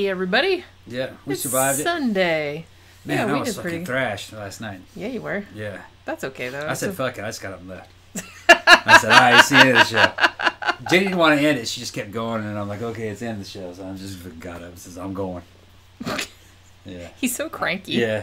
everybody. Yeah, we It's survived it. Sunday. Man, yeah, I we was did fucking pretty. thrashed last night. Yeah, you were. Yeah. That's okay, though. I said, fuck it. I just got up and left. I said, all right, see you end of the show. Jenny didn't want to end it. She just kept going, and I'm like, okay, it's the end of the show. So I just got up and says, I'm going. Yeah. He's so cranky. Yeah.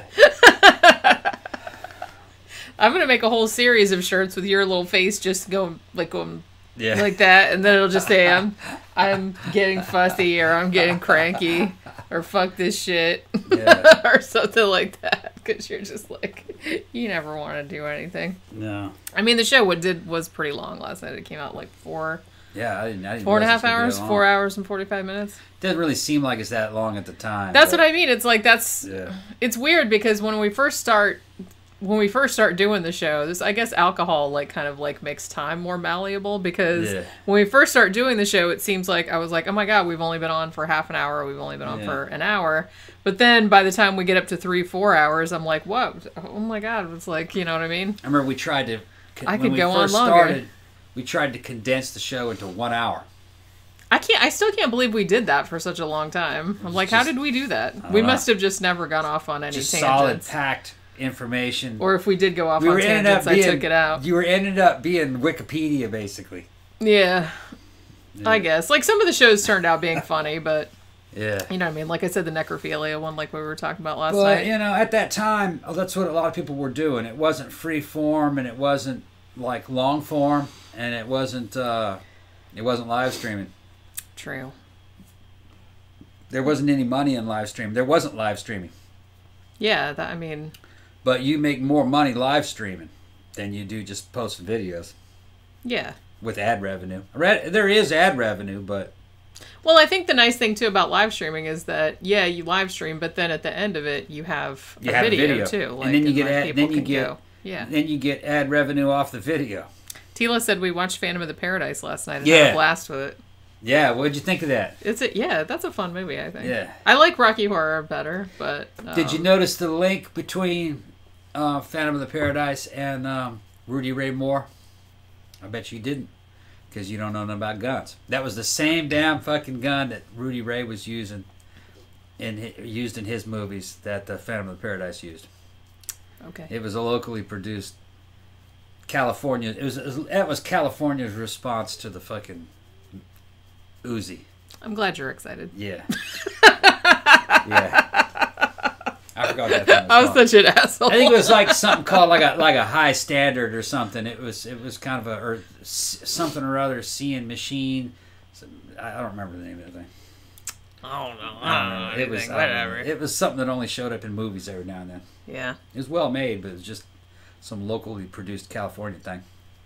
I'm going to make a whole series of shirts with your little face just going like Yeah. that, and then it'll just say, I'm getting fussy, or I'm getting cranky, or fuck this shit, Yeah. or something like that, because you're just like, you never want to do anything. No. I mean, the show was pretty long last night. It came out like four Yeah, I didn't 4.5 realize it was gonna be hours, that long. 4 hours and 45 minutes. Doesn't really seem like it's that long at the time. That's but- what I mean. It's like, Yeah. it's weird because when we first start doing the show, I guess alcohol kind of makes time more malleable, because Yeah. when we first start doing the show, it seems like I was like, oh my God, we've only been on for half an hour. We've only been on for an hour. But then by the time we get up to 3-4 hours, I'm like, what? Oh my God. It's like, you know what I mean? I remember we tried to... I when could we go on first longer. started, we tried to condense the show into 1 hour. I still can't believe we did that for such a long time. I'm like, how did we do that? We know. must have just never gone off on any Just tangents. solid, packed information. Or if we did go off on tangents, I took it out. You were ended up being Wikipedia, basically. Yeah. Yeah. I guess. Like, some of the shows turned out being funny, but, Yeah. you know what I mean? Like I said, the necrophilia one, like we were talking about last But, night. you know, at that time, that's what a lot of people were doing. It wasn't free form, and it wasn't, like, long form, and it wasn't live streaming. True. There wasn't any money in live streaming. There wasn't live streaming. Yeah, I mean, But you make more money live streaming than you do just posting videos yeah. with ad revenue. There is ad revenue, but... Well, I think the nice thing, too, about live streaming is that, yeah, you live stream, but then at the end of it, you have You a have a video, video. too. And then you get like, ad- people then you can get- go. Yeah. Then you get ad revenue off the video. Tila said we watched Phantom of the Paradise last night and Yeah. had a blast with it. Yeah, what'd you think of that? Yeah, that's a fun movie, I think. Yeah. I like Rocky Horror better, but... Did you notice the link between Phantom of the Paradise and Rudy Ray Moore? I bet you didn't, because you don't know nothing about guns. That was the same damn fucking gun that Rudy Ray was used in his movies that the Phantom of the Paradise used. Okay. It was a locally produced California. That was California's response to the fucking Uzi. I'm glad you're excited. Yeah. Yeah. I forgot that thing I was called. such an asshole. I think it was like something called like a high standard or something. It was kind of something or other, seeing machine. I don't remember the name of the thing. I don't know. I don't know. Whatever. It was something that only showed up in movies every now and then. Yeah. It was well made, but it was just some locally produced California thing.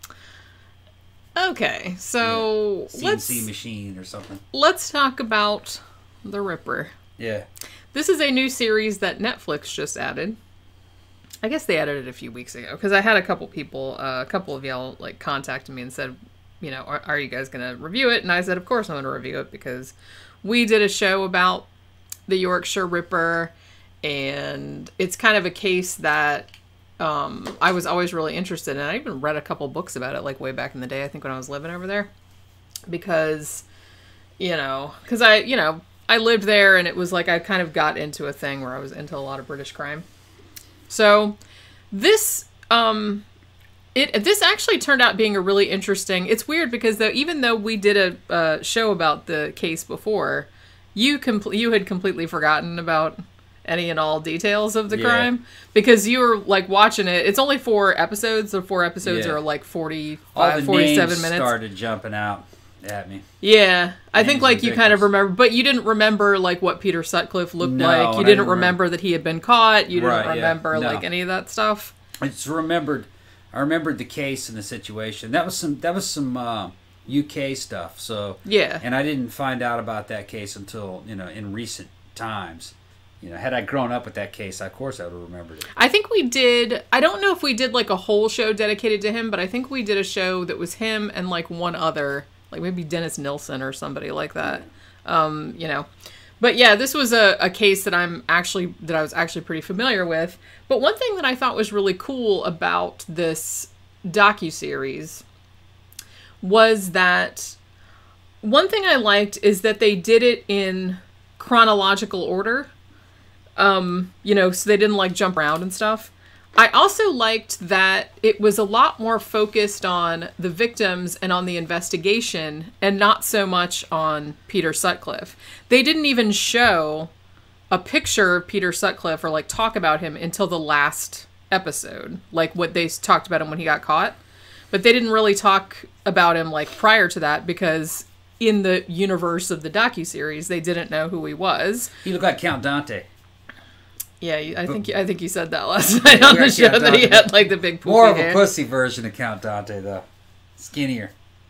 Okay, so CNC machine or something. let's talk about The Ripper. Yeah. This is a new series that Netflix just added. I guess they added it a few weeks ago, because I had a couple of y'all contacted me and said, you know, are you guys going to review it? And I said, of course I'm going to review it, because we did a show about the Yorkshire Ripper, and it's kind of a case that I was always really interested in. I even read a couple books about it, way back in the day, I think when I was living over there, because I lived there, and it was I kind of got into a thing where I was into a lot of British crime. So this this actually turned out being a really interesting. It's weird because even though we did a show about the case before, you had completely forgotten about any and all details of the crime, because you were watching it. It's only 4 episodes. The 4 episodes are 45, 47 minutes. Started jumping out at me. Yeah, I think Names you kind of remember, but you didn't remember what Peter Sutcliffe looked like. You didn't remember that he had been caught. You didn't remember any of that stuff. I just remembered. I remembered the case and the situation. That was some UK stuff. So Yeah. and I didn't find out about that case until in recent times. Had I grown up with that case, of course I would have remembered it. I think we did. I don't know if we did a whole show dedicated to him, but I think we did a show that was him and one other, maybe Dennis Nilsson or somebody like that. But yeah, this was a case that I was actually pretty familiar with. But one thing that I thought was really cool about this docuseries was that one thing I liked is that they did it in chronological order. You know, so they didn't like jump around and stuff. I also liked that it was a lot more focused on the victims and on the investigation and not so much on Peter Sutcliffe. They didn't even show a picture of Peter Sutcliffe or like talk about him until the last episode, like what they talked about him when he got caught. But they didn't really talk about him like prior to that because in the universe of the docuseries, they didn't know who he was. He looked like Count Dante. Yeah, I think you said that last night on the show that he had like the big poofy More of a hair. pussy version of Count Dante, though. Skinnier.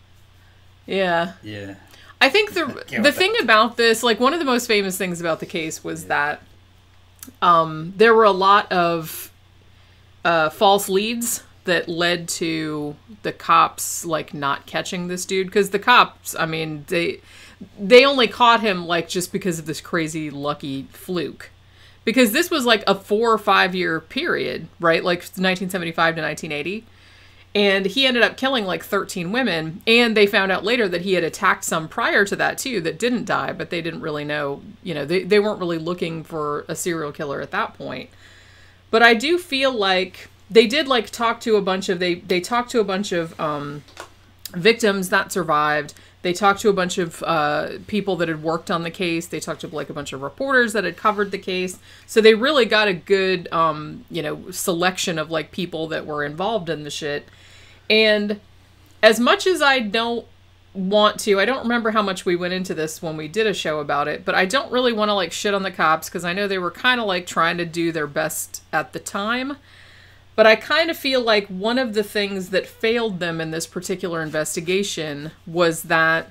Yeah. Yeah. I think the thing about this, like one of the most famous things about the case was that there were a lot of false leads that led to the cops like not catching this dude, because the cops, I mean, they only caught him like just because of this crazy lucky fluke. Because this was like a 4 or 5 year period, right? Like 1975 to 1980. And he ended up killing like 13 women. And they found out later that he had attacked some prior to that too that didn't die, but they didn't really know, you know, they weren't really looking for a serial killer at that point. But I do feel like they did like talk to a bunch of, they talked to a bunch of victims that survived. They talked to a bunch of people that had worked on the case. They talked to like a bunch of reporters that had covered the case. So they really got a good, you know, selection of like people that were involved in the shit. And as much as I don't want to, I don't remember how much we went into this when we did a show about it, but I don't really want to like shit on the cops because I know they were kind of like trying to do their best at the time. But I kind of feel like one of the things that failed them in this particular investigation was that,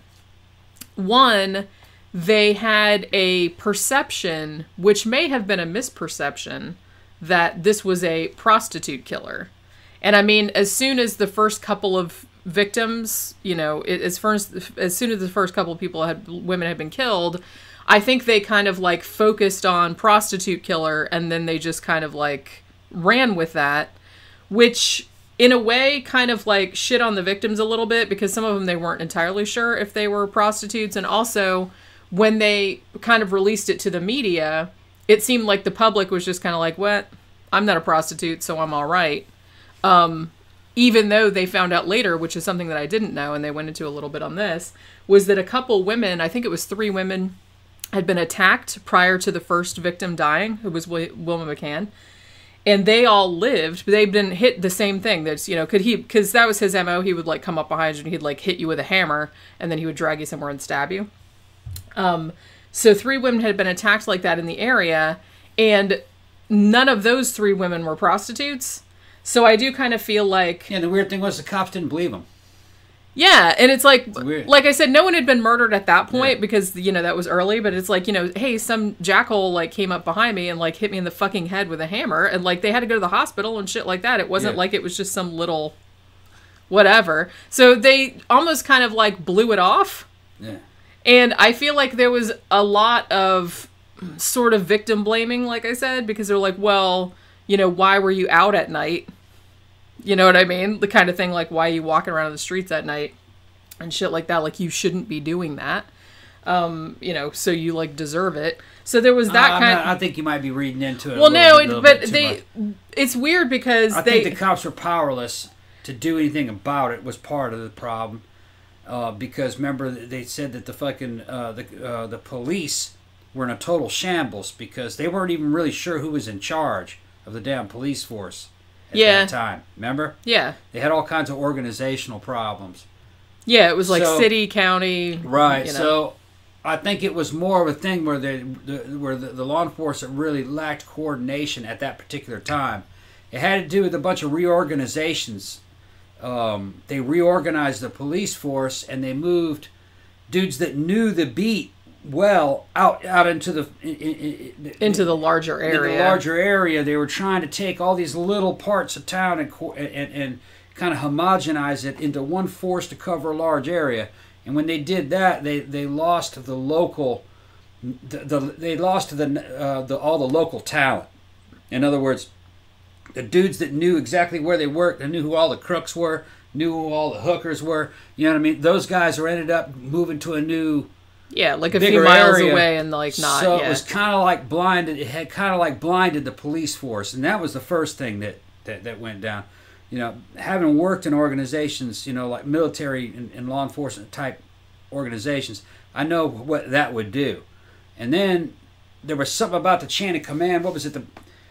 one, they had a perception, which may have been a misperception, that this was a prostitute killer. And I mean, as soon as the first couple of victims, you know, as soon as the first couple of women had been killed, I think they kind of like focused on prostitute killer, and then they just kind of like ran with that, which in a way kind of like shit on the victims a little bit, because some of them they weren't entirely sure if they were prostitutes. And also when they kind of released it to the media, it seemed like the public was just kind of like, what? I'm not a prostitute, so I'm all right. Even though they found out later, which is something that I didn't know, and they went into a little bit on this, was that a couple women, I think it was 3 women, had been attacked prior to the first victim dying, who was Wilma McCann. And they all lived, but they'd been hit the same thing. That's, you know, because that was his MO. He would like come up behind you and he'd like hit you with a hammer, and then he would drag you somewhere and stab you. So 3 women had been attacked like that in the area, and none of those 3 women were prostitutes. So I do kind of feel like... Yeah, the weird thing was the cops didn't believe him. Yeah, and it's like weird. Like I said, no one had been murdered at that point because, you know, that was early, but it's like, you know, hey, some jackhole like came up behind me and like hit me in the fucking head with a hammer, and like they had to go to the hospital and shit like that. It wasn't like it was just some little whatever. So they almost kind of like blew it off. Yeah. And I feel like there was a lot of sort of victim blaming, like I said, because they're like, well, you know, why were you out at night? You know what I mean? The kind of thing like, why are you walking around the streets at night and shit like that? Like, you shouldn't be doing that. You know, so you like deserve it. So there was that I think you might be reading into it. Well, no, but it's weird because I think the cops were powerless to do anything about it was part of the problem. Because remember, they said that the fucking the police were in a total shambles because they weren't even really sure who was in charge of the damn police force at that time. Remember? Yeah. They had all kinds of organizational problems. Yeah, it was like city, county. Right. You know. So I think it was more of a thing where the law enforcement really lacked coordination at that particular time. It had to do with a bunch of reorganizations. They reorganized the police force, and they moved dudes that knew the beat well out into the into the larger area. In the larger area, they were trying to take all these little parts of town and kind of homogenize it into one force to cover a large area. And when they did that, they lost the local they lost all the local talent. In other words, the dudes that knew exactly where they worked, and knew who all the crooks were, knew who all the hookers were. You know what I mean? Those guys ended up moving to a new Yeah, like a few bigger miles area. away and like not. So yeah. it was kind of like blinded. It had kind of like blinded the police force, and that was the first thing that went down. You know, having worked in organizations, you know, like military and law enforcement type organizations, I know what that would do. And then there was something about the chain of command. What was it?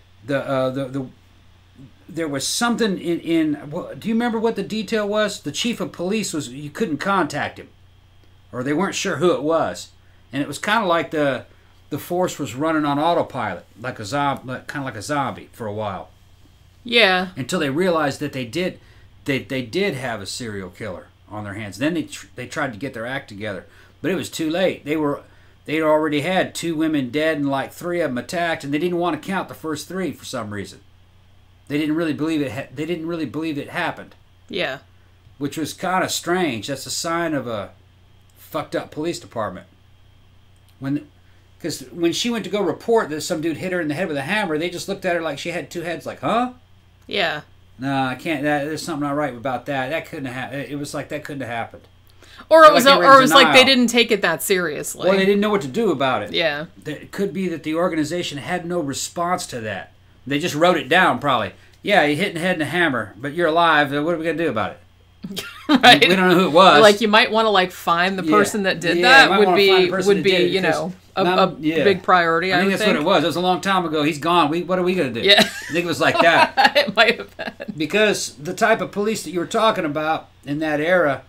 There was something in do you remember what the detail was? The chief of police was, you couldn't contact him, or they weren't sure who it was, and it was kind of like the force was running on autopilot, like a zombie, kind of like a zombie for a while. Yeah. Until they realized that they did have a serial killer on their hands. Then they tried to get their act together, but it was too late. They'd already had 2 women dead and like 3 of them attacked, and they didn't want to count the first 3 for some reason. They didn't really believe it. They didn't really believe it happened. Yeah. Which was kind of strange. That's a sign of a fucked up police department. Because when she went to go report that some dude hit her in the head with a hammer, they just looked at her like she had 2 heads. Like, huh? Yeah. No, I can't. There's something not right about that. That couldn't have. It was like that couldn't have happened. Or it was, like they were in or it was like they denial. didn't take it that seriously. Well, they didn't know what to do about it. Yeah. It could be that the organization had no response to that. They just wrote it down, probably. Yeah, you hit in the head in a hammer, but you're alive. What are we gonna do about it? Right. We don't know who it was. Like, you might want to like find the person that did you that. might Would wanna find the be person that did it, you know, a yeah. big priority. I think would that's what it was. It was a long time ago. He's gone. What are we gonna do? Yeah. I think it was like that. It might have been. Because the type of police that you were talking about in that era,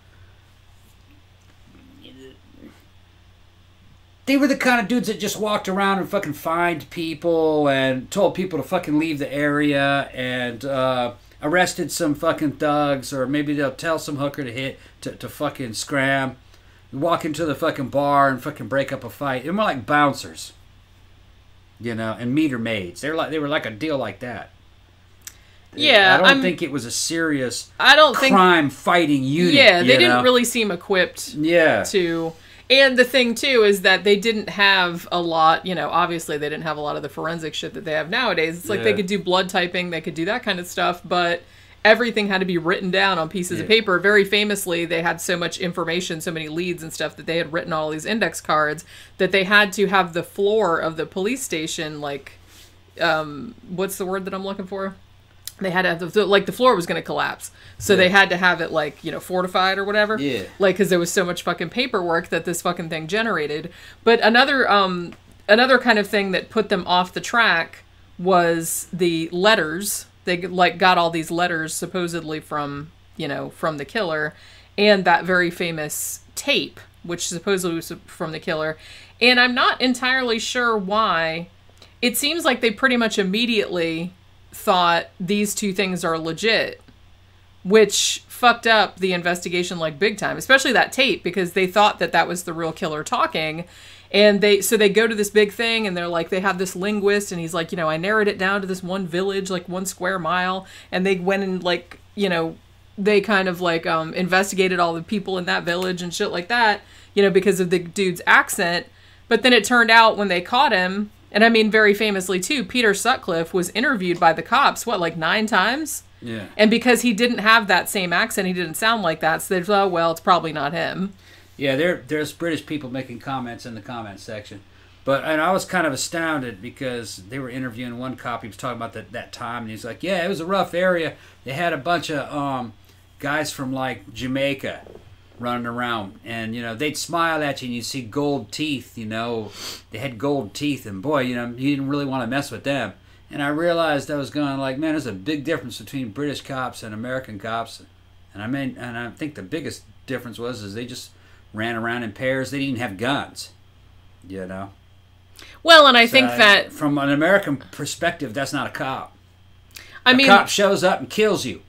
they were the kind of dudes that just walked around and fucking fined people and told people to fucking leave the area and arrested some fucking thugs, or maybe they'll tell some hooker to fucking scram, walk into the fucking bar and fucking break up a fight. They're more like bouncers, you know, and meter maids. They were like a deal like that. Yeah, I don't think it was a serious think crime fighting unit. Yeah, they you didn't know? really seem equipped Yeah. to. And the thing, too, is that they didn't have a lot, you know, obviously they didn't have a lot of the forensic shit that they have nowadays. It's like they could do blood typing, they could do that kind of stuff, but everything had to be written down on pieces of paper. Very famously, they had so much information, so many leads and stuff, that they had written all these index cards that they had to have the floor of the police station, like, what's the word that I'm looking for? They had to have the floor was going to collapse. So they had to have it, like, you know, fortified or whatever. Yeah. Like, because there was so much fucking paperwork that this fucking thing generated. But another kind of thing that put them off the track was the letters. They, like, got all these letters supposedly from, you know, from the killer. And that very famous tape, which supposedly was from the killer. And I'm not entirely sure why. It seems like they pretty much immediately thought these 2 things are legit, which fucked up the investigation like big time, especially that tape, because they thought that was the real killer talking. And they go to this big thing and they're like, they have this linguist and he's like, you know, I narrowed it down to this one village, like 1 square mile. And they went and, like, you know, they kind of like investigated all the people in that village and shit like that, you know, because of the dude's accent. But then it turned out when they caught him, and I mean, very famously, too, Peter Sutcliffe was interviewed by the cops, like 9 times? Yeah. And because he didn't have that same accent, he didn't sound like that, so they thought, oh, well, it's probably not him. Yeah, there's British people making comments in the comments section. And I was kind of astounded because they were interviewing one cop. He was talking about that time, and he's like, yeah, it was a rough area. They had a bunch of guys from, like, Jamaica running around, and, you know, they'd smile at you and you'd see gold teeth, you know. They had gold teeth, and boy, you know, you didn't really want to mess with them. And I realized I was going like, man, there's a big difference between British cops and American cops. And I think the biggest difference is they just ran around in pairs. They didn't have guns, you know. Well, and I think that from an American perspective, that's not a cop. I mean, a cop shows up and kills you.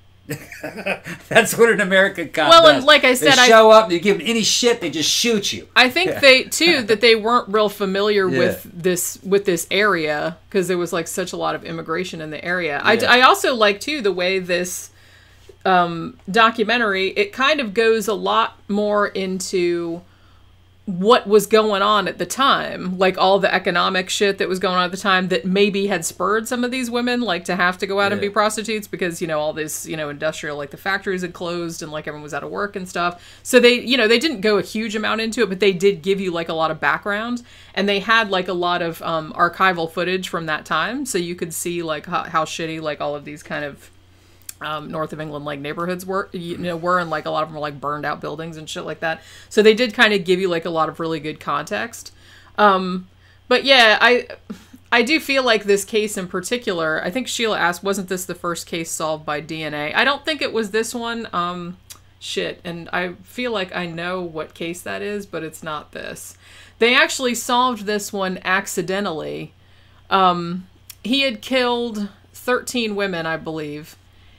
That's what an American cop does. Well, and like I said, they show up, you give them any shit, they just shoot you. I think they weren't real familiar with this area, because there was like such a lot of immigration in the area. I also like, too, the way this documentary, it kind of goes a lot more into what was going on at the time, like all the economic shit that was going on at the time that maybe had spurred some of these women like to have to go out and be prostitutes because, you know, all this, you know, industrial, like the factories had closed and like everyone was out of work and stuff. So they, you know, they didn't go a huge amount into it, but they did give you like a lot of background, and they had like a lot of archival footage from that time. So you could see like how shitty like all of these kind of north of England like neighborhoods were, and like a lot of them were like burned out buildings and shit like that. So they did kind of give you like a lot of really good context. But yeah, I do feel like this case in particular, I think Sheila asked, wasn't this the first case solved by DNA? I don't think it was this one. And I feel like I know what case that is, but it's not this. They actually solved this one accidentally. He had killed 13 women, I believe.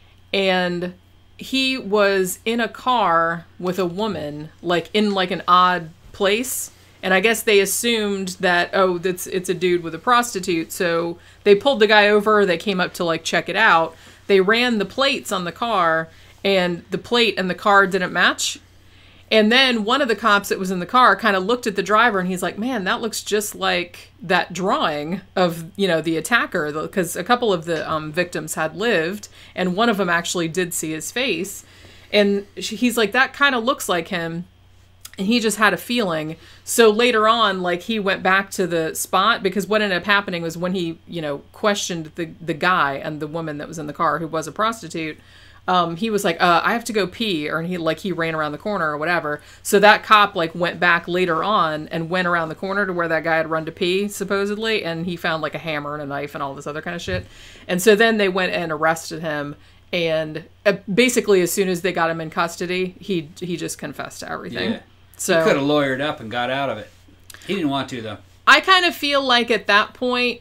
And he was in a car with a woman, like in like an odd place. And I guess they assumed that, it's a dude with a prostitute. So they pulled the guy over. They came up to like check it out. They ran the plates on the car, and the plate and the car didn't match. And then one of the cops that was in the car kind of looked at the driver, and he's like, man, that looks just like that drawing of, you know, the attacker. Because a couple of the victims had lived, and one of them actually did see his face. And he's like, that kind of looks like him. And he just had a feeling. So later on, like, he went back to the spot, because what ended up happening was when he, you know, questioned the guy and the woman that was in the car who was a prostitute, he was like, I have to go pee, or he ran around the corner or whatever. So that cop like went back later on and went around the corner to where that guy had run to pee, supposedly, and he found like a hammer and a knife and all this other kind of shit. And so then they went and arrested him, and basically as soon as they got him in custody, he just confessed to everything. Yeah. So he could have lawyered up and got out of it. He didn't want to, though. I kind of feel like at that point,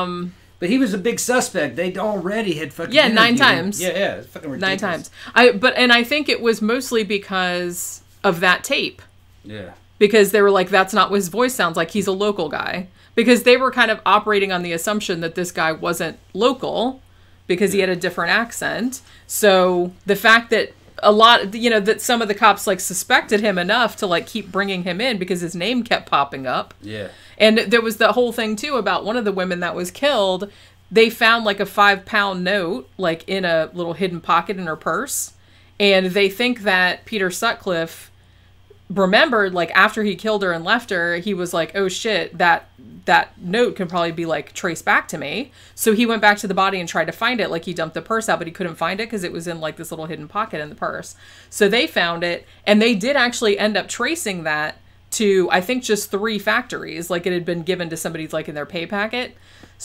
but he was a big suspect. They already had fucking 9 times. Yeah, it's fucking ridiculous. 9 times. I think it was mostly because of that tape. Yeah. Because they were like, that's not what his voice sounds like. He's a local guy. Because they were kind of operating on the assumption that this guy wasn't local because he had a different accent. So the fact that that some of the cops like suspected him enough to like keep bringing him in because his name kept popping up. Yeah. And there was the whole thing too about one of the women that was killed. They found like a 5-pound note like in a little hidden pocket in her purse. And they think that Peter Sutcliffe remembered, like, after he killed her and left her, he was like, oh shit, that note can probably be like traced back to me. So he went back to the body and tried to find it. Like, he dumped the purse out, but he couldn't find it because it was in like this little hidden pocket in the purse. So they found it, and they did actually end up tracing that to, I think, just 3 factories. Like, it had been given to somebody like in their pay packet.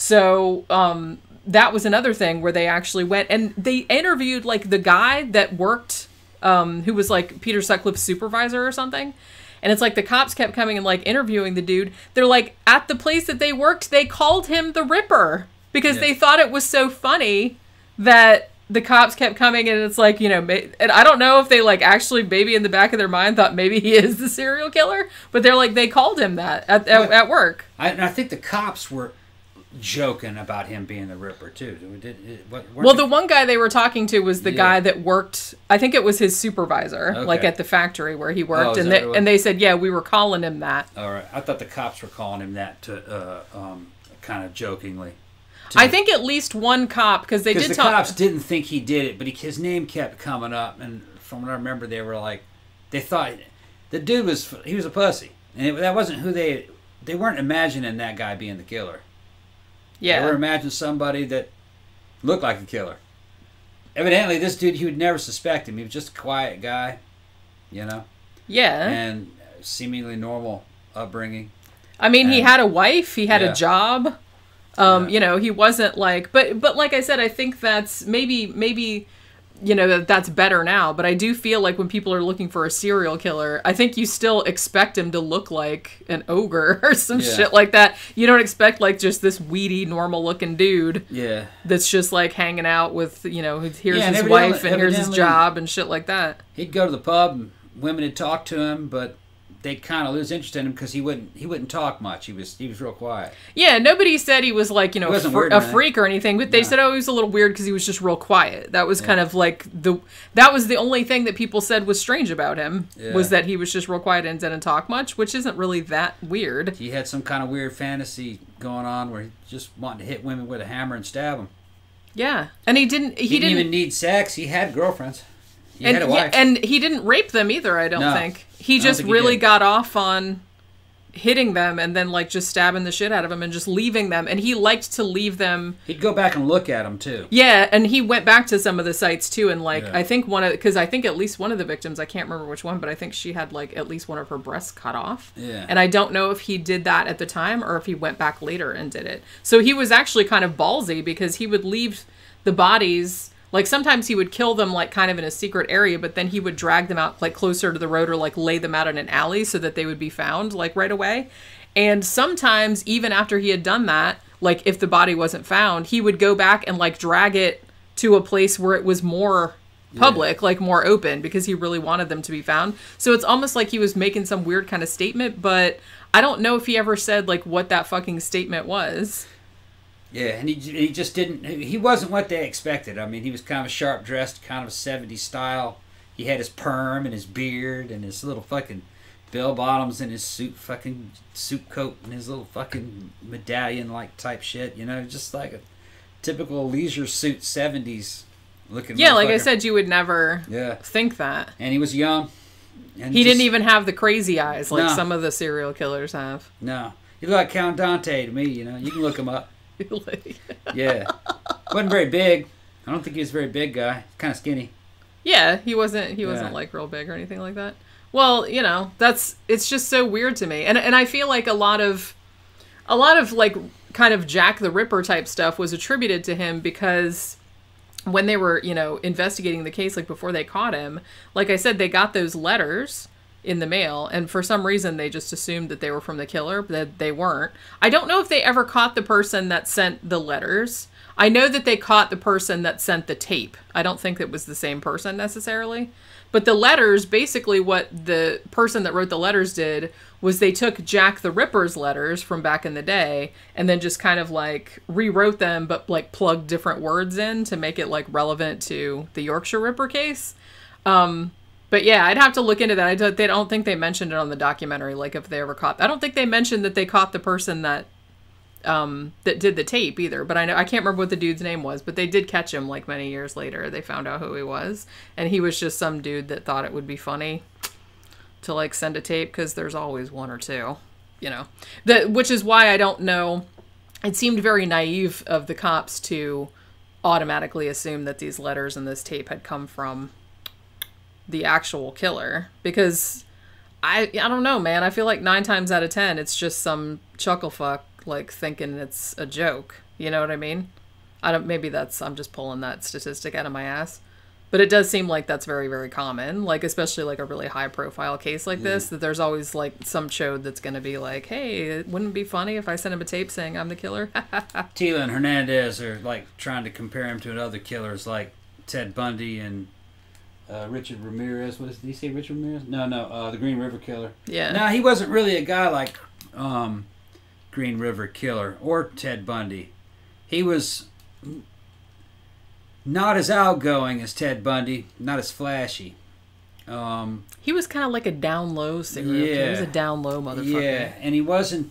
So that was another thing where they actually went and they interviewed like the guy that worked, who was like Peter Sutcliffe's supervisor or something. And it's like the cops kept coming and like interviewing the dude. They're like, at the place that they worked, they called him the Ripper because they thought it was so funny that the cops kept coming. And it's like, you know, and I don't know if they like actually maybe in the back of their mind thought maybe he is the serial killer, but they're like, they called him that at work. I think the cops were joking about him being the Ripper too. The one guy they were talking to was the guy that worked, I think it was his supervisor, like at the factory where he worked, and they said, yeah, we were calling him that. All right, I thought the cops were calling him that to kind of jokingly. I think at least one cop, because they did the cops didn't think he did it, but his name kept coming up, and from what I remember, they were like, they thought the dude was a pussy, and that wasn't who they weren't imagining that guy being the killer. Yeah. They were imagining somebody that looked like a killer. Evidently, this dude, he would never suspect him. He was just a quiet guy, you know? Yeah. And seemingly normal upbringing. I mean, he had a wife. He had a job. You know, he wasn't like... But like I said, I think that's maybe you know, that's better now. But I do feel like when people are looking for a serial killer, I think you still expect him to look like an ogre or some shit like that. You don't expect like just this weedy, normal-looking dude. Yeah. That's just like hanging out with, you know, here's his wife and here's his job and shit like that. He'd go to the pub and women would talk to him, but they'd kind of lose interest in him because he wouldn't talk much. He was real quiet. Yeah, nobody said he was like, a freak or anything, but they said, oh, he was a little weird because he was just real quiet. That was kind of like that was the only thing that people said was strange about him, was that he was just real quiet and didn't talk much, which isn't really that weird. He had some kind of weird fantasy going on where he just wanted to hit women with a hammer and stab them. Yeah, and he didn't even need sex. He had girlfriends. He had a wife. And he didn't rape them either, I don't think. He just really got off on hitting them and then like just stabbing the shit out of them and just leaving them. And he liked to leave them. He'd go back and look at them too. Yeah, and he went back to some of the sites too. And like, I think because I think at least one of the victims, I can't remember which one, but I think she had like at least one of her breasts cut off. Yeah. And I don't know if he did that at the time or if he went back later and did it. So he was actually kind of ballsy because he would leave the bodies. Like, sometimes he would kill them, like, kind of in a secret area, but then he would drag them out, like, closer to the road or, like, lay them out in an alley so that they would be found, like, right away. And sometimes, even after he had done that, like, if the body wasn't found, he would go back and, like, drag it to a place where it was more public, like, more open, because he really wanted them to be found. So it's almost like he was making some weird kind of statement, but I don't know if he ever said, like, what that fucking statement was. Yeah, and he just didn't... He wasn't what they expected. I mean, he was kind of sharp-dressed, kind of 70s style. He had his perm and his beard and his little fucking bell-bottoms and his suit coat and his little fucking medallion-like type shit. You know, just like a typical leisure suit 70s looking motherfucker. Like I said, you would never think that. And he was young. And he didn't even have the crazy eyes like some of the serial killers have. No. He looked like Count Dante to me, you know. You can look him up. Yeah. Wasn't very big. I don't think he was a very big guy. Kind of skinny. Yeah, he wasn't like real big or anything like that. Well, you know, it's just so weird to me. And I feel like a lot of like kind of Jack the Ripper type stuff was attributed to him because when they were, you know, investigating the case, like before they caught him, like I said, they got those letters in the mail, and for some reason they just assumed that they were from the killer, but that they weren't. I don't know if they ever caught the person that sent the letters. I know that they caught the person that sent the tape. I don't think it was the same person necessarily. But the letters, basically what the person that wrote the letters did was they took Jack the Ripper's letters from back in the day and then just kind of like rewrote them, but like plugged different words in to make it like relevant to the Yorkshire Ripper case. But yeah, I'd have to look into that. I don't think they mentioned it on the documentary, like if they ever caught... I don't think they mentioned that they caught the person that that did the tape either. But I can't remember what the dude's name was, but they did catch him like many years later. They found out who he was. And he was just some dude that thought it would be funny to like send a tape, because there's always one or two, you know. Which is why I don't know... It seemed very naive of the cops to automatically assume that these letters and this tape had come from the actual killer, because I don't know, man. I feel like 9 times out of 10 it's just some chuckle fuck like thinking it's a joke. You know what I mean? Maybe I'm just pulling that statistic out of my ass, but it does seem like that's very, very common, like especially like a really high profile case like this, that there's always like some chode that's going to be like, hey, it wouldn't be funny if I sent him a tape saying I'm the killer. Tila and Hernandez are like trying to compare him to other killers like Ted Bundy and Richard Ramirez. Did he say Richard Ramirez? No, the Green River Killer. Yeah. No, he wasn't really a guy like Green River Killer or Ted Bundy. He was not as outgoing as Ted Bundy, not as flashy. He was kind of like a down low serial killer. He was a down low motherfucker. Yeah, and he wasn't...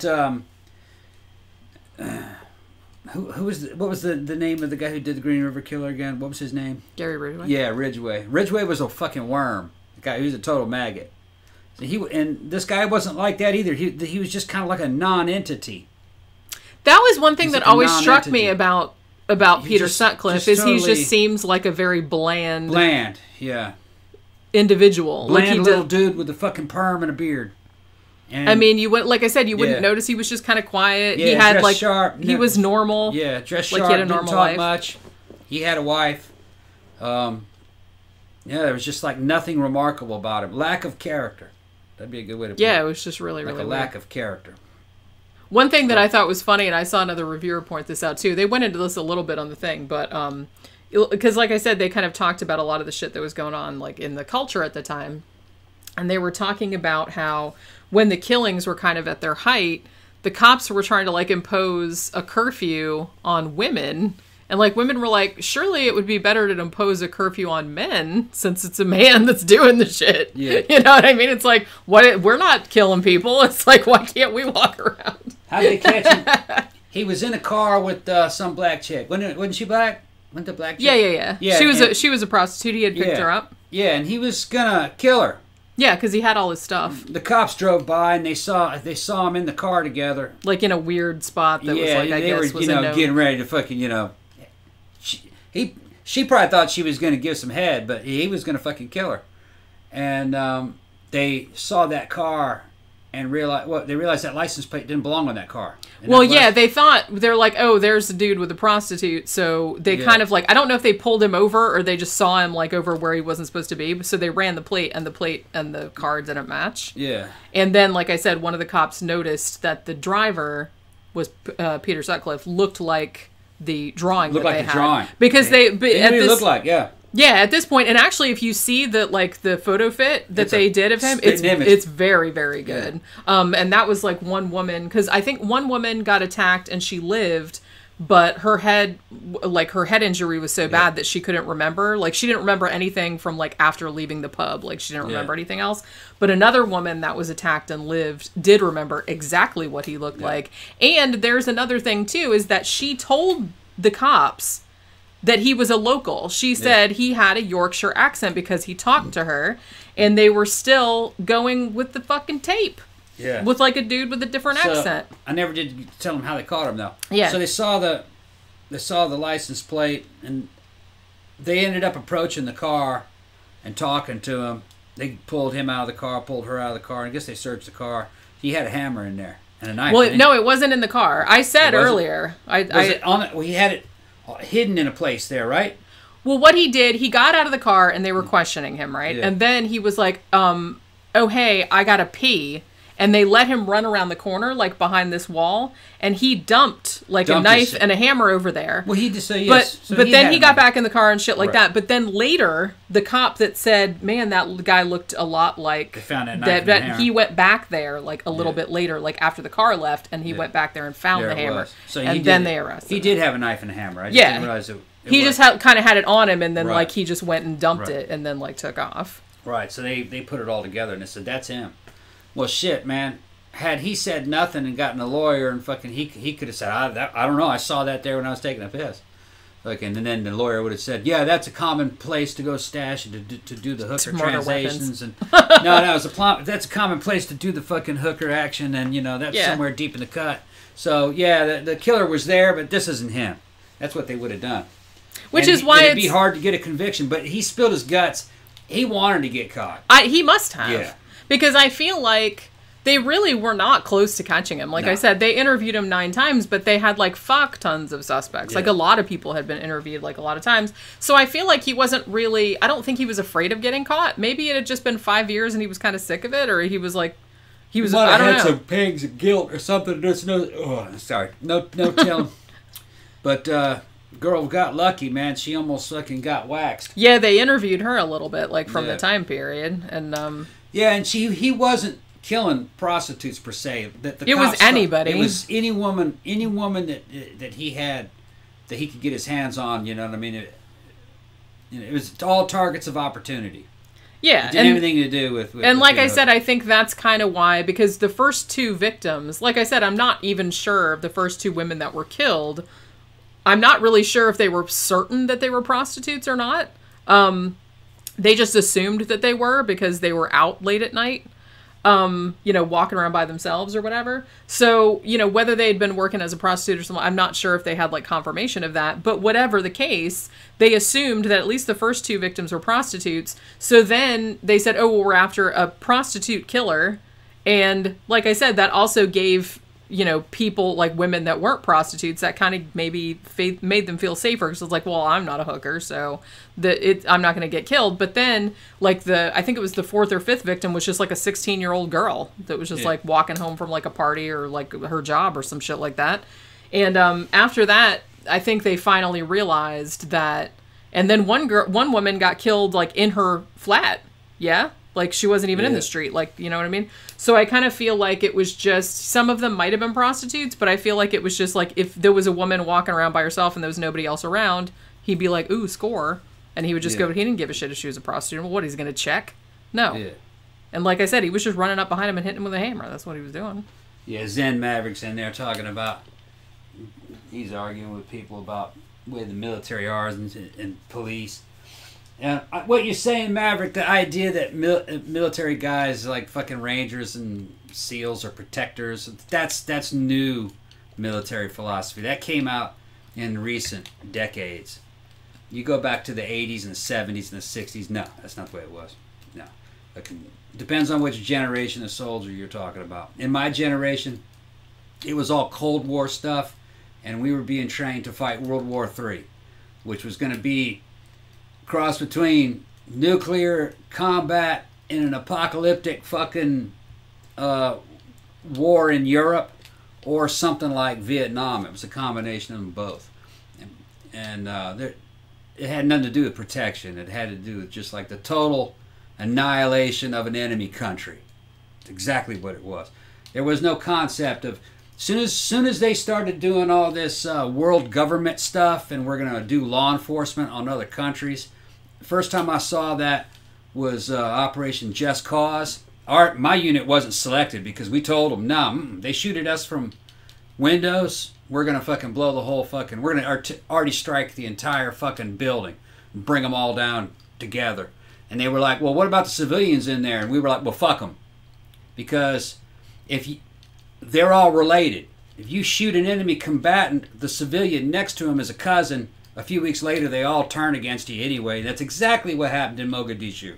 What was the name of the guy who did the Green River Killer again? What was his name? Gary Ridgway? Yeah, Ridgway. Ridgway was a fucking worm. The guy, he was a total maggot. So and this guy wasn't like that either. He was just kind of like a non-entity. That was one thing that always struck me about Peter Sutcliffe, is he just seems like a very bland, yeah, individual. Bland little dude with a fucking perm and a beard. And I mean, you wouldn't notice. He was just kind of quiet. Yeah, he had like sharp. He was normal. Yeah, dressed sharp. He had a normal didn't talk life. Much. He had a wife. There was just like nothing remarkable about him. Lack of character. That'd be a good way to put it. Yeah, it was just really, really like a lack of character. One thing that I thought was funny, and I saw another reviewer point this out too. They went into this a little bit on the thing, but because like I said, they kind of talked about a lot of the shit that was going on like in the culture at the time. and they were talking about how when the killings were kind of at their height, the cops were trying to like impose a curfew on women. And like women were like, surely it would be better to impose a curfew on men since it's a man that's doing the shit. Yeah. You know what I mean? It's like, what? We're not killing people. It's like, why can't we walk around? How did they catch him? He was in a car with some black chick. Wasn't she black? Wasn't the black chick? Yeah. She was a prostitute. He had picked her up. Yeah, and he was gonna kill her. Yeah, because he had all his stuff. The cops drove by and they saw him in the car together, like in a weird spot that was like, I guess, was getting ready to fucking, She probably thought she was going to give some head, but he was going to fucking kill her. And they saw that car and realized that license plate didn't belong on that car. Well, yeah, they're like, oh, there's the dude with the prostitute. So they kind of like, I don't know if they pulled him over or they just saw him like over where he wasn't supposed to be. So they ran the plate and the car didn't match. Yeah. And then, like I said, one of the cops noticed that the driver was Peter Sutcliffe, looked like the drawing looked that like they the had. drawing. Because they looked like, yeah. Yeah, at this point, and actually, if you see the photo fit that they did of him, it's very, very good. Yeah. And that was like one woman, because I think one woman got attacked and she lived, but her head injury was so bad that she couldn't remember. Like, she didn't remember anything from like after leaving the pub. Like, she didn't remember anything else. But another woman that was attacked and lived did remember exactly what he looked like. And there's another thing too, is that she told the cops that he was a local. She said he had a Yorkshire accent because he talked to her, and they were still going with the fucking tape. Yeah. With like a dude with a different accent. I never did tell them how they caught him though. Yeah. So they saw the license plate, and they ended up approaching the car and talking to him. They pulled him out of the car, pulled her out of the car, and I guess they searched the car. He had a hammer in there and a knife. Well, no, it wasn't in the car. I said earlier. He had it hidden in a place there, right? Well, what he did, he got out of the car and they were questioning him, right? Yeah. And then he was like, oh, hey, I gotta pee. And they let him run around the corner, like behind this wall, and he dumped a knife and a hammer over there. Well, he just said yes. But then he got back in the car and shit like that. But then later, the cop that said, man, that guy looked a lot like... They found that knife and hammer. He went back there like a little bit later, like after the car left, and he went back there and found the hammer. So then they arrested him. He did have a knife and a hammer. I just didn't realize it he just kind of had it on him, and then like he just went and dumped it and then like took off. Right, so they put it all together, and they said, that's him. Well, shit, man. Had he said nothing and gotten a lawyer and fucking, he could have said, I don't know, I saw that there when I was taking a piss. Fucking, and then the lawyer would have said, yeah, that's a common place to go stash and to do the hooker transactions. And no, that's a common place to do the fucking hooker action, and that's somewhere deep in the cut. So yeah, the killer was there, but this isn't him. That's what they would have done. Which is why it'd be hard to get a conviction, but he spilled his guts. He wanted to get caught. He must have. Yeah. Because I feel like they really were not close to catching him. Like I said, they interviewed him 9 times, but they had like fuck tons of suspects. Yeah. Like a lot of people had been interviewed like a lot of times. So I feel like he wasn't really, I don't think he was afraid of getting caught. Maybe it had just been 5 years and he was kind of sick of it, or he was like, I don't know. Had some pangs of guilt or something. There's no telling. But girl got lucky, man. She almost fucking got waxed. Yeah, they interviewed her a little bit, like from the time period, and yeah, and he wasn't killing prostitutes per se. It was anybody. It was any woman that he had that he could get his hands on. You know what I mean? It was all targets of opportunity. Yeah, it didn't have anything to do with and like I said, I think that's kind of why, because the first 2 victims, like I said, I'm not even sure of the first 2 women that were killed. I'm not really sure if they were certain that they were prostitutes or not. They just assumed that they were because they were out late at night, walking around by themselves or whatever. So, whether they had been working as a prostitute or something, I'm not sure if they had like confirmation of that. But whatever the case, they assumed that at least the first 2 victims were prostitutes. So then they said, oh, well, we're after a prostitute killer. And like I said, that also gave people like women that weren't prostitutes, that kind of maybe made them feel safer, because it's like, well, I'm not a hooker, so I'm not going to get killed. But then like I think it was the 4th or 5th victim was just like a 16-year-old girl that was just like walking home from like a party or like her job or some shit like that. And after that, I think they finally realized that. And then one woman got killed like in her flat. Yeah. Like, she wasn't even in the street. Like, you know what I mean? So I kind of feel like it was just, some of them might have been prostitutes, but I feel like it was just like, if there was a woman walking around by herself and there was nobody else around, he'd be like, ooh, score. And he would just go, he didn't give a shit if she was a prostitute. Well, what, he's going to check? No. Yeah. And like I said, he was just running up behind him and hitting him with a hammer. That's what he was doing. Yeah, Zen Maverick's in there talking about, he's arguing with people about where the military are and police. And what you're saying, Maverick, the idea that military guys like fucking Rangers and SEALs are protectors, that's new military philosophy. That came out in recent decades. You go back to the 80s and the 70s and the 60s, no, that's not the way it was. No. Depends on which generation of soldier you're talking about. In my generation, it was all Cold War stuff, and we were being trained to fight World War III, which was going to be cross between nuclear combat in an apocalyptic fucking war in Europe or something like Vietnam. It was a combination of them both. And it had nothing to do with protection. It had to do with just like the total annihilation of an enemy country. It's exactly what it was. There was no concept of, soon as they started doing all this world government stuff and we're going to do law enforcement on other countries, the first time I saw that was Operation Just Cause. My unit wasn't selected because we told them, no, they shoot at us from windows, we're going to fucking blow the whole fucking, we're going to already strike the entire fucking building and bring them all down together. And they were like, well, what about the civilians in there? And we were like, well, fuck them. Because they're all related. If you shoot an enemy combatant, the civilian next to him is a cousin. A few weeks later, they all turn against you anyway. That's exactly what happened in Mogadishu.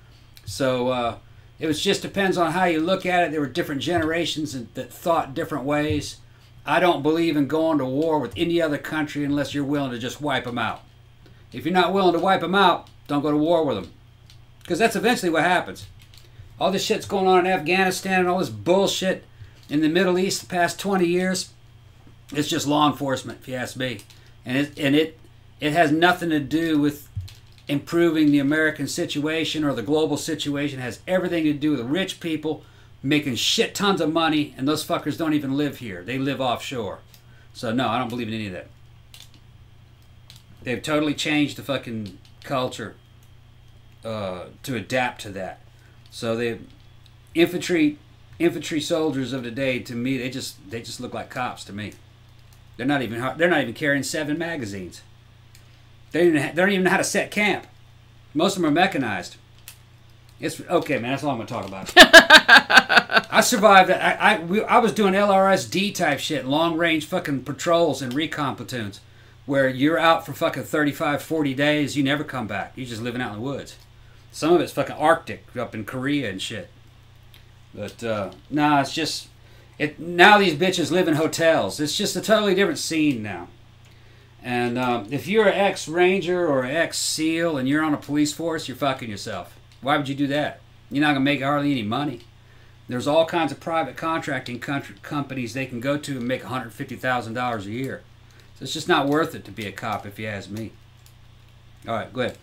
So it was just depends on how you look at it. There were different generations that thought different ways. I don't believe in going to war with any other country unless you're willing to just wipe them out. If you're not willing to wipe them out, don't go to war with them. Because that's eventually what happens. All this shit's going on in Afghanistan and all this bullshit in the Middle East the past 20 years, it's just law enforcement, if you ask me. And it has nothing to do with improving the American situation or the global situation. It has everything to do with rich people making shit tons of money, and those fuckers don't even live here. They live offshore. So no, I don't believe in any of that. They've totally changed the fucking culture to adapt to that. So the infantry soldiers of today, to me, they just look like cops to me. They're not even carrying 7 magazines. They don't even know how to set camp. Most of them are mechanized. It's okay, man. That's all I'm gonna talk about. I survived. I was doing LRSD type shit, long range fucking patrols and recon platoons, where you're out for fucking 35, 40 days. You never come back. You're just living out in the woods. Some of it's fucking Arctic, up in Korea and shit. But it's just now these bitches live in hotels. It's just a totally different scene now. And if you're an ex-Ranger or an ex-SEAL and you're on a police force, you're fucking yourself. Why would you do that? You're not going to make hardly any money. There's all kinds of private contracting companies they can go to and make $150,000 a year. So it's just not worth it to be a cop, if you ask me. All right, go ahead.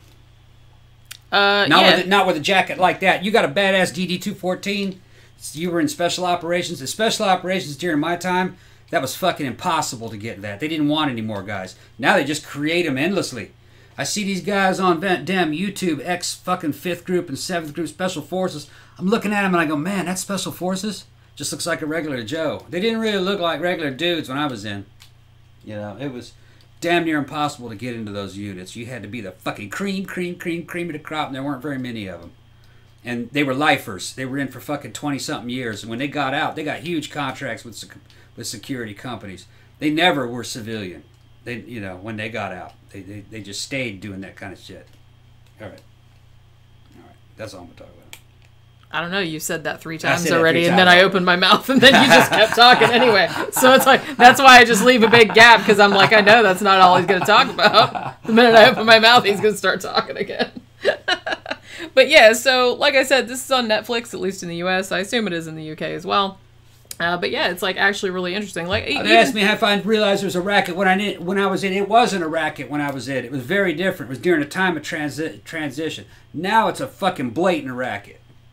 Not with a jacket like that. You got a badass DD-214. You were in special operations. In special operations during my time, that was fucking impossible to get that. They didn't want any more guys. Now they just create them endlessly. I see these guys on damn YouTube, fucking 5th Group and 7th Group Special Forces. I'm looking at them and I go, man, that's Special Forces? Just looks like a regular Joe. They didn't really look like regular dudes when I was in. You know, it was damn near impossible to get into those units. You had to be the fucking cream of the crop, and there weren't very many of them. And they were lifers. They were in for fucking 20-something years. And when they got out, they got huge contracts with security companies. They never were civilian. When they got out, they just stayed doing that kind of shit. All right. That's all I'm gonna talk about. I don't know. You said that 3 times already, and then I opened my mouth, and then you just kept talking anyway. So it's like that's why I just leave a big gap because I'm like, I know that's not all he's gonna talk about. The minute I open my mouth, he's gonna start talking again. But yeah, so like I said, this is on Netflix, at least in the U.S. I assume it is in the U.K. as well. But yeah, it's like actually really interesting. Like they asked me if I realized there was a racket when I was in. It wasn't a racket when I was in. It was very different. It was during a time of transition. Now it's a fucking blatant racket.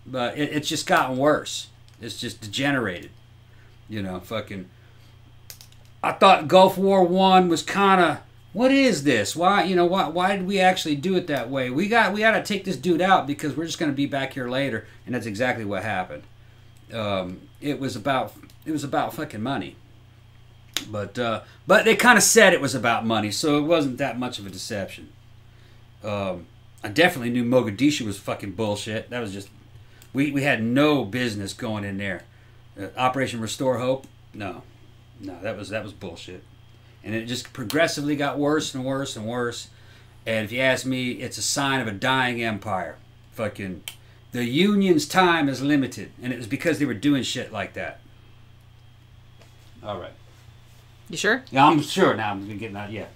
but it's just gotten worse. It's just degenerated. You know, fucking. I thought Gulf War One was kind of, what is this? Why, you know, why did we actually do it that way? We got to take this dude out because we're just going to be back here later, and that's exactly what happened. It was about fucking money. But they kind of said it was about money, so it wasn't that much of a deception. I definitely knew Mogadishu was fucking bullshit. That was just, we had no business going in there. Operation Restore Hope, no, that was bullshit. And it just progressively got worse and worse and worse. And if you ask me, it's a sign of a dying empire. Fucking, the Union's time is limited, and it was because they were doing shit like that. All right. You sure? Yeah, I'm sure now. I'm getting out. Yeah.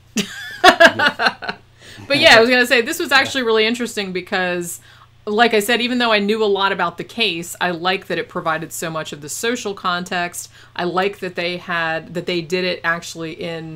But yeah, I was gonna say this was actually really interesting because, like I said, even though I knew a lot about the case, I like that it provided so much of the social context. I like that they did it actually in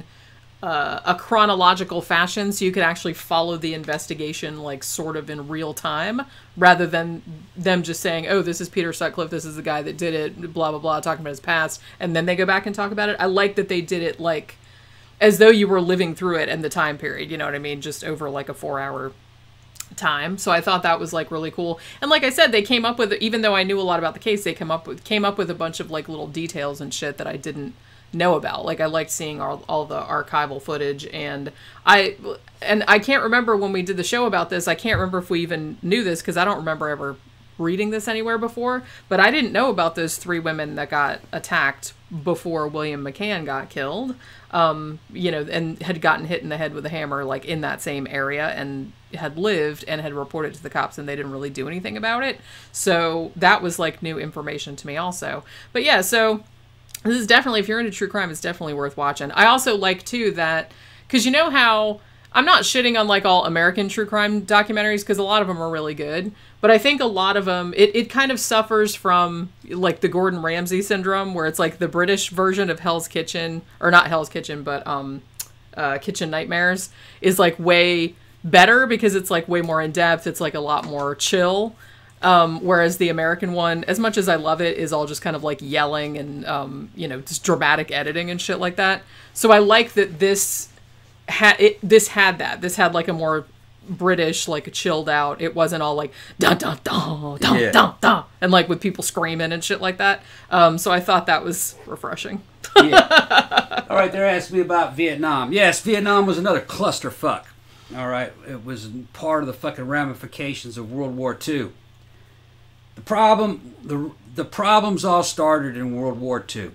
a chronological fashion, so you could actually follow the investigation like sort of in real time, rather than them just saying, "Oh, this is Peter Sutcliffe. This is the guy that did it." Blah blah blah, talking about his past, and then they go back and talk about it. I like that they did it like as though you were living through it in the time period. You know what I mean? Just over like a 4-hour time. So I thought that was like really cool. And like I said, they came up with, even though I knew a lot about the case, they came up with a bunch of like little details and shit that I didn't know about. Like I liked seeing all the archival footage, and I can't remember when we did the show about this. I can't remember if we even knew this because I don't remember ever reading this anywhere before, but I didn't know about those 3 women that got attacked before William McCann got killed, you know, and had gotten hit in the head with a hammer, like in that same area, and had lived and had reported to the cops, and they didn't really do anything about it. So that was like new information to me also. But yeah, so this is definitely, if you're into true crime, it's definitely worth watching. I also like too that, because you know how I'm not shitting on like all American true crime documentaries, because a lot of them are really good, but I think a lot of them, it kind of suffers from like the Gordon Ramsay syndrome, where it's like the British version of Hell's Kitchen, or not Hell's Kitchen, but Kitchen Nightmares is like way better because it's like way more in depth. It's like a lot more chill. Whereas the American one, as much as I love it, is all just kind of like yelling and, you know, just dramatic editing and shit like that. So I like that this had that. This had like a more British, like a chilled out. It wasn't all like dun dun dun dun Yeah. dun dun and like with people screaming and shit like that. So I thought that was refreshing. Yeah. All right, they're asking me about Vietnam. Yes, Vietnam was another clusterfuck. All right, it was part of the fucking ramifications of World War II. The problems all started in World War II.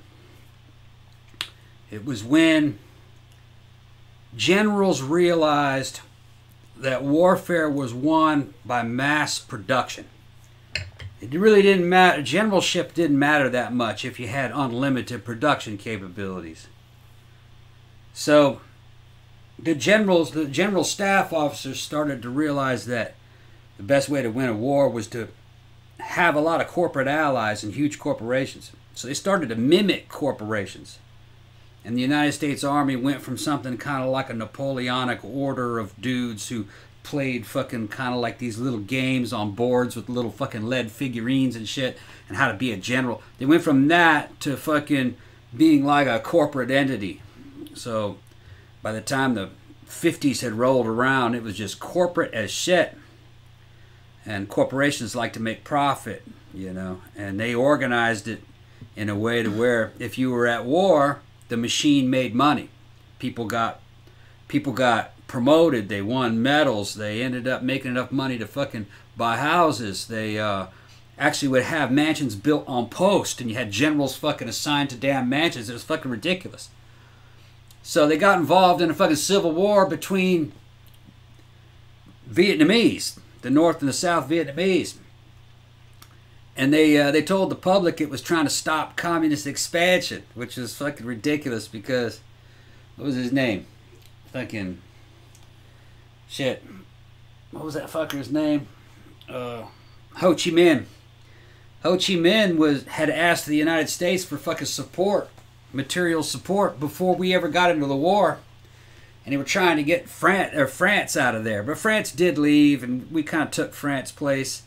It was when generals realized that warfare was won by mass production. It really didn't matter. Generalship didn't matter that much if you had unlimited production capabilities. So the general staff officers started to realize that the best way to win a war was to have a lot of corporate allies and huge corporations. So they started to mimic corporations. And the United States Army went from something kind of like a Napoleonic order of dudes who played fucking kind of like these little games on boards with little fucking lead figurines and shit, and how to be a general. They went from that to fucking being like a corporate entity. So by the time the 50s had rolled around, it was just corporate as shit. And corporations like to make profit, you know, and they organized it in a way to where if you were at war, the machine made money. People got promoted. They won medals. They ended up making enough money to fucking buy houses. They actually would have mansions built on post, and you had generals fucking assigned to damn mansions. It was fucking ridiculous. So they got involved in a fucking civil war between Vietnamese, the North and the South Vietnamese. And they told the public it was trying to stop communist expansion, which is fucking ridiculous because, what was his name? Fucking, shit. What was that fucker's name? Ho Chi Minh. Ho Chi Minh had asked the United States for fucking support, material support, before we ever got into the war. And they were trying to get France out of there. But France did leave, and we kind of took France's place.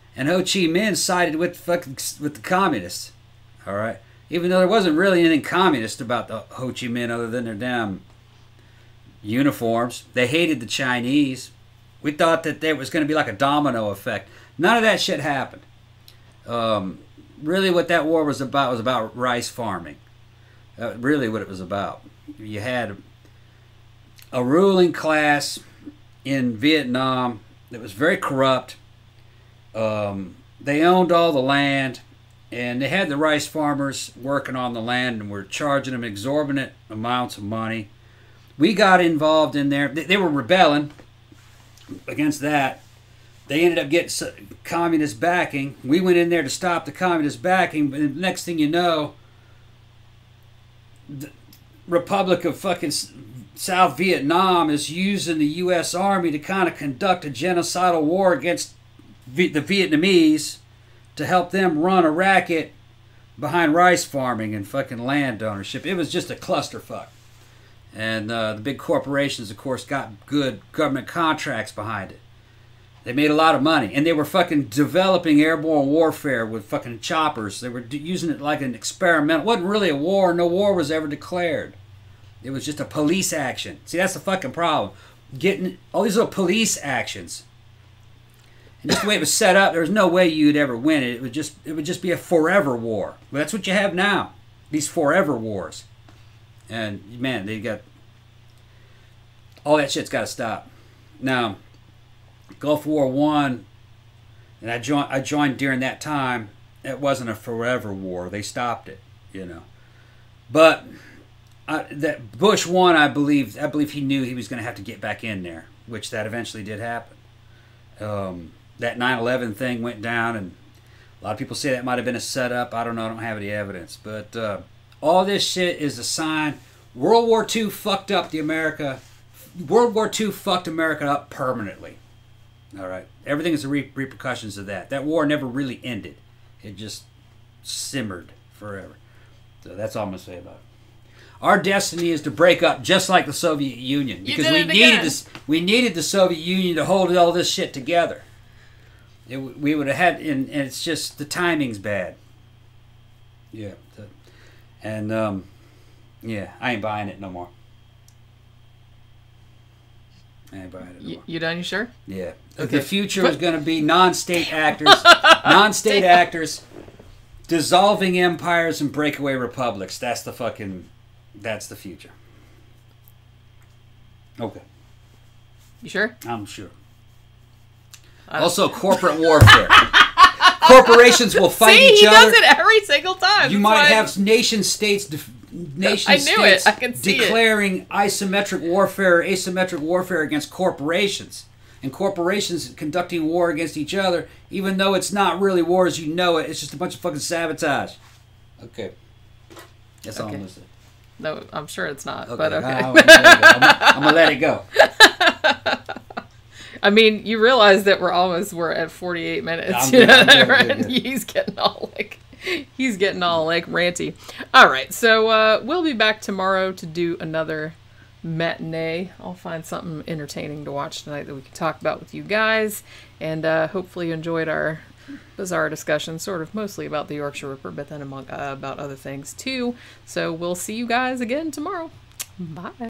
and Ho Chi Minh sided with the communists. All right, even though there wasn't really anything communist about the Ho Chi Minh other than their damn uniforms. They hated the Chinese. We thought that there was going to be like a domino effect. None of that shit happened. Really, what that war was about rice farming. Really, what it was about. You had a ruling class in Vietnam that was very corrupt. They owned all the land, and they had the rice farmers working on the land and were charging them exorbitant amounts of money. We got involved in there. They were rebelling against that. They ended up getting communist backing. We went in there to stop the communist backing, but the next thing you know, the Republic of fucking South Vietnam is using the U.S. Army to kind of conduct a genocidal war against the Vietnamese to help them run a racket behind rice farming and fucking land ownership. It was just a clusterfuck. And the big corporations, of course, got good government contracts behind it. They made a lot of money. And they were fucking developing airborne warfare with fucking choppers. They were using it like an experiment. It wasn't really a war. No war was ever declared. It was just a police action. See, that's the fucking problem. Getting all these little police actions. And just the way it was set up, there was no way you'd ever win it. It would just be a forever war. But that's what you have now. These forever wars. And man, they got all that shit's got to stop. Now, Gulf War I, and I joined during that time. It wasn't a forever war. They stopped it, you know. But that Bush won. I believe he knew he was going to have to get back in there, which that eventually did happen. That 9/11 thing went down, and a lot of people say that might have been a setup. I don't know. I don't have any evidence, but all this shit is a sign. World War II fucked up America. World War II fucked America up permanently. All right, everything is the repercussions of that. That war never really ended. It just simmered forever. So that's all I'm gonna say about it. Our destiny is to break up, just like the Soviet Union, because we needed the Soviet Union to hold all this shit together. We would have had, and it's just the timing's bad. Yeah, yeah, I ain't buying it no more. I ain't buying it no more. You done? You sure? Yeah. Okay. The future is going to be non-state actors, dissolving empires and breakaway republics. That's the future. Okay. You sure? I'm sure. Also, corporate warfare. Corporations will fight each other. He does it every single time. You might have nation states declaring isometric warfare or asymmetric warfare against corporations. And corporations conducting war against each other, even though it's not really war as you know it. It's just a bunch of fucking sabotage. Okay. That's all I'm going to say. No, I'm sure it's not. Okay. But okay. I'm going to let it go. I mean, you realize that we're at 48 minutes. I'm good. He's getting all ranty. All right, so we'll be back tomorrow to do another matinee. I'll find something entertaining to watch tonight that we can talk about with you guys, and hopefully you enjoyed our bizarre discussion, sort of mostly about the Yorkshire Ripper, but then about other things too. So we'll see you guys again tomorrow. Bye.